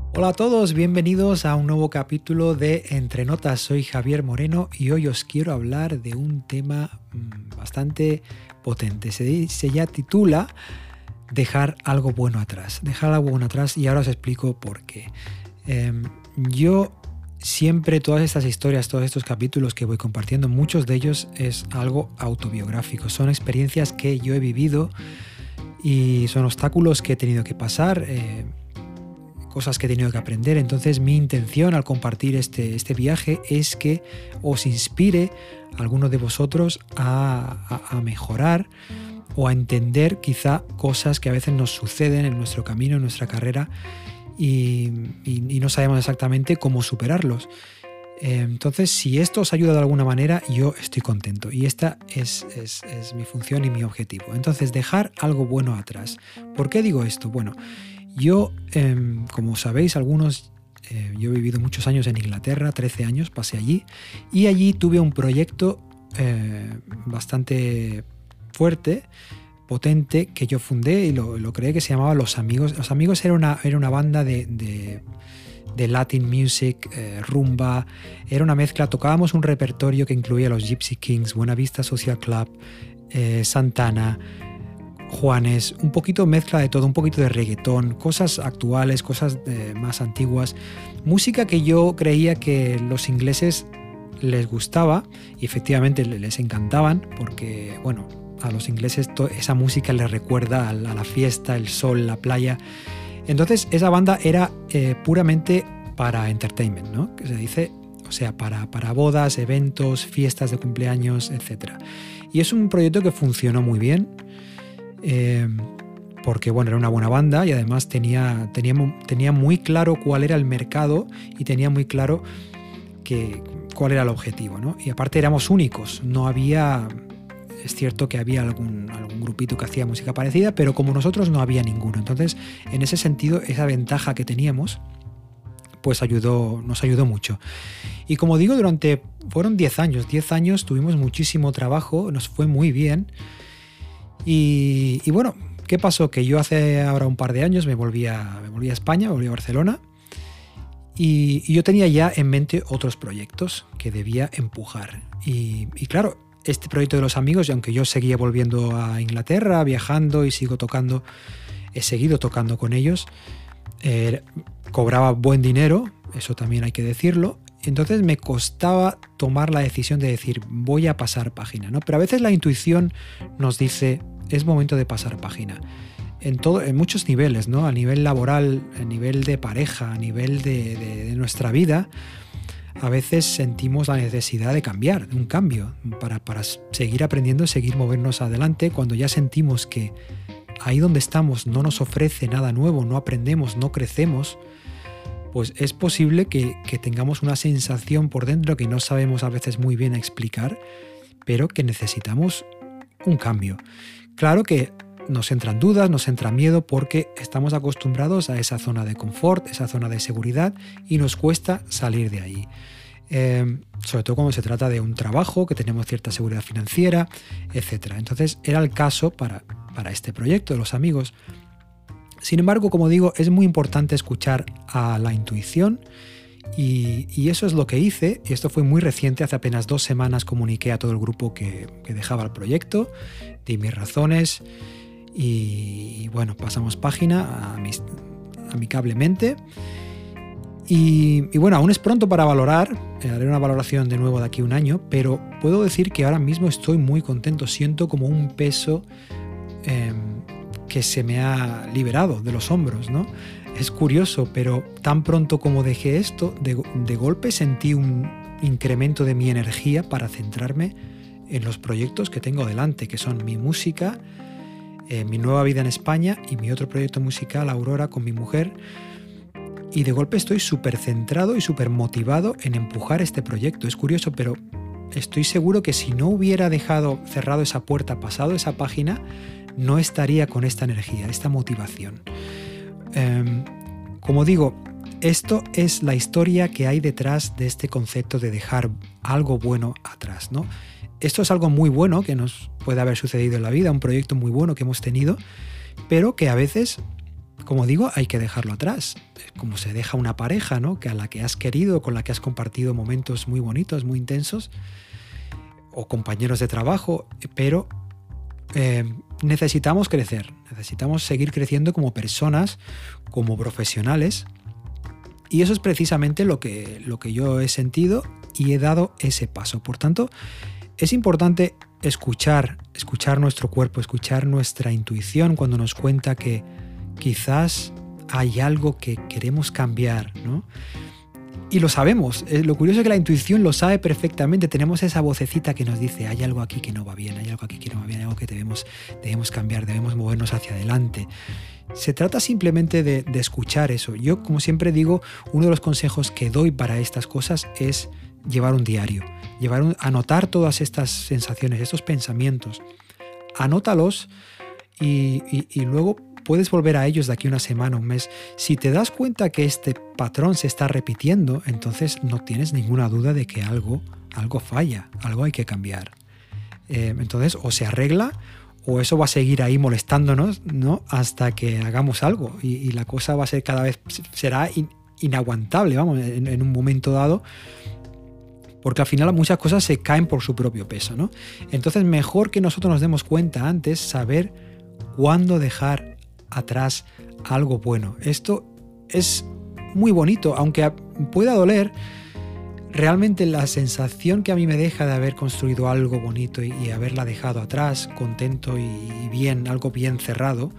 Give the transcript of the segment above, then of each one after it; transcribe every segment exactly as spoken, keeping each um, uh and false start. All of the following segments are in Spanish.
Hola a todos, bienvenidos a un nuevo capítulo de Entre Notas. Soy Javier Moreno y hoy os quiero hablar de un tema bastante potente. Se, se ya titula Dejar algo bueno atrás. Dejar algo bueno atrás y ahora os explico por qué. Eh, yo siempre, todas estas historias, todos estos capítulos que voy compartiendo, muchos de ellos es algo autobiográfico. Son experiencias que yo he vivido y son obstáculos que he tenido que pasar, eh, cosas que he tenido que aprender. Entonces mi intención al compartir este, este viaje es que os inspire a alguno de vosotros a, a, a mejorar o a entender quizá cosas que a veces nos suceden en nuestro camino, en nuestra carrera y, y, y no sabemos exactamente cómo superarlos. Entonces, si esto os ayuda de alguna manera, yo estoy contento y esta es, es, es mi función y mi objetivo. Entonces, dejar algo bueno atrás. ¿Por qué digo esto? Bueno, yo, eh, como sabéis algunos, eh, yo he vivido muchos años en Inglaterra, trece años, pasé allí, y allí tuve un proyecto eh, bastante fuerte, potente, que yo fundé y lo, lo creé, que se llamaba Los Amigos. Los Amigos era una, era una banda de... de de Latin music, eh, rumba, era una mezcla, tocábamos un repertorio que incluía los Gypsy Kings, Buenavista Social Club, eh, Santana, Juanes, un poquito mezcla de todo, un poquito de reggaetón, cosas actuales, cosas eh, más antiguas, música que yo creía que los ingleses les gustaba y efectivamente les encantaban porque, bueno, a los ingleses esa música les recuerda a la fiesta, el sol, la playa. Entonces esa banda era eh, puramente para entertainment, ¿no? Que se dice, o sea, para, para bodas, eventos, fiestas de cumpleaños, etcétera. Y es un proyecto que funcionó muy bien, eh, porque bueno, era una buena banda y además tenía, tenía, tenía muy claro cuál era el mercado y tenía muy claro que, cuál era el objetivo, ¿no? Y aparte éramos únicos, no había... Es cierto que había algún, algún grupito que hacía música parecida, pero como nosotros no había ninguno. Entonces, en ese sentido, esa ventaja que teníamos, pues ayudó, nos ayudó mucho. Y como digo, durante, fueron diez años, diez años tuvimos muchísimo trabajo, nos fue muy bien. Y, y bueno, ¿qué pasó? Que yo hace ahora un par de años me volví a, me volví a España, me volví a Barcelona, y, y yo tenía ya en mente otros proyectos que debía empujar. Y, y claro, este proyecto de Los Amigos, y aunque yo seguía volviendo a Inglaterra, viajando y sigo tocando, he seguido tocando con ellos, eh, cobraba buen dinero, eso también hay que decirlo, entonces me costaba tomar la decisión de decir voy a pasar página, ¿no? Pero a veces la intuición nos dice es momento de pasar página, en, todo, en muchos niveles, ¿no? A nivel laboral, a nivel de pareja, a nivel de, de, de nuestra vida. A veces sentimos la necesidad de cambiar, de un cambio, para, para seguir aprendiendo, seguir movernos adelante. Cuando ya sentimos que ahí donde estamos no nos ofrece nada nuevo, no aprendemos, no crecemos, pues es posible que, que tengamos una sensación por dentro que no sabemos a veces muy bien explicar, pero que necesitamos un cambio. Claro que nos entran dudas, nos entra miedo porque estamos acostumbrados a esa zona de confort, esa zona de seguridad y nos cuesta salir de ahí. Eh, sobre todo cuando se trata de un trabajo, que tenemos cierta seguridad financiera, etcétera. Entonces era el caso para, para este proyecto de Los Amigos. Sin embargo, como digo, es muy importante escuchar a la intuición y, y eso es lo que hice. Y esto fue muy reciente, hace apenas dos semanas comuniqué a todo el grupo que, que dejaba el proyecto, di mis razones. Y bueno, pasamos página amis, amicablemente y, y bueno, aún es pronto para valorar, haré una valoración de nuevo de aquí a un año, pero puedo decir que ahora mismo estoy muy contento, siento como un peso eh, que se me ha liberado de los hombros, ¿no? Es curioso, pero tan pronto como dejé esto, de, de golpe sentí un incremento de mi energía para centrarme en los proyectos que tengo delante, que son mi música, Eh, mi nueva vida en España y mi otro proyecto musical, Aurora, con mi mujer. Y de golpe estoy súper centrado y súper motivado en empujar este proyecto. Es curioso, pero estoy seguro que si no hubiera dejado cerrado esa puerta, pasado esa página, no estaría con esta energía, esta motivación. Eh, como digo, esto es la historia que hay detrás de este concepto de dejar algo bueno atrás, ¿no? Esto es algo muy bueno que nos puede haber sucedido en la vida, un proyecto muy bueno que hemos tenido, pero que a veces como digo, hay que dejarlo atrás. Como se deja una pareja, ¿no? Que a la que has querido, con la que has compartido momentos muy bonitos, muy intensos, o compañeros de trabajo, pero eh, necesitamos crecer, necesitamos seguir creciendo como personas, como profesionales, y eso es precisamente lo que, lo que yo he sentido y he dado ese paso. Por tanto, es importante escuchar, escuchar nuestro cuerpo, escuchar nuestra intuición cuando nos cuenta que quizás hay algo que queremos cambiar, ¿no? Y lo sabemos. Lo curioso es que la intuición lo sabe perfectamente. Tenemos esa vocecita que nos dice, hay algo aquí que no va bien, hay algo aquí que no va bien, hay algo que debemos, debemos cambiar, debemos movernos hacia adelante. Se trata simplemente de, de escuchar eso. Yo, como siempre digo, uno de los consejos que doy para estas cosas es llevar un diario, llevar un, anotar todas estas sensaciones, estos pensamientos. Anótalos y, y, y luego puedes volver a ellos de aquí una semana, un mes. Si te das cuenta que este patrón se está repitiendo, entonces no tienes ninguna duda de que algo, algo falla, algo hay que cambiar. Eh, entonces, o se arregla o eso va a seguir ahí molestándonos, ¿no? Hasta que hagamos algo y, y la cosa va a ser cada vez, será in, inaguantable, vamos, en, en un momento dado, porque al final muchas cosas se caen por su propio peso, ¿no? Entonces, mejor que nosotros nos demos cuenta antes, saber cuándo dejar atrás algo bueno. Esto es muy bonito, aunque pueda doler. Realmente la sensación que a mí me deja de haber construido algo bonito y, y haberla dejado atrás, contento y, y bien, algo bien cerrado,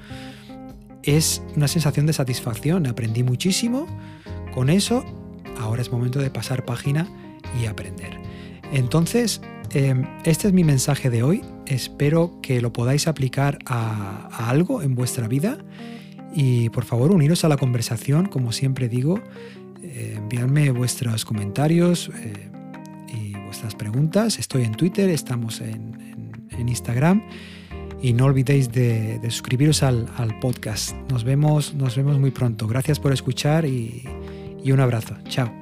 es una sensación de satisfacción. Aprendí muchísimo con eso. Ahora es momento de pasar página y aprender. Entonces, eh, este es mi mensaje de hoy. Espero que lo podáis aplicar a, a algo en vuestra vida y por favor uniros a la conversación, como siempre digo, eh, enviadme vuestros comentarios eh, y vuestras preguntas. Estoy en Twitter, estamos en, en, en Instagram y no olvidéis de, de suscribiros al, al podcast. Nos vemos, nos vemos muy pronto. Gracias por escuchar y, y un abrazo. Chao.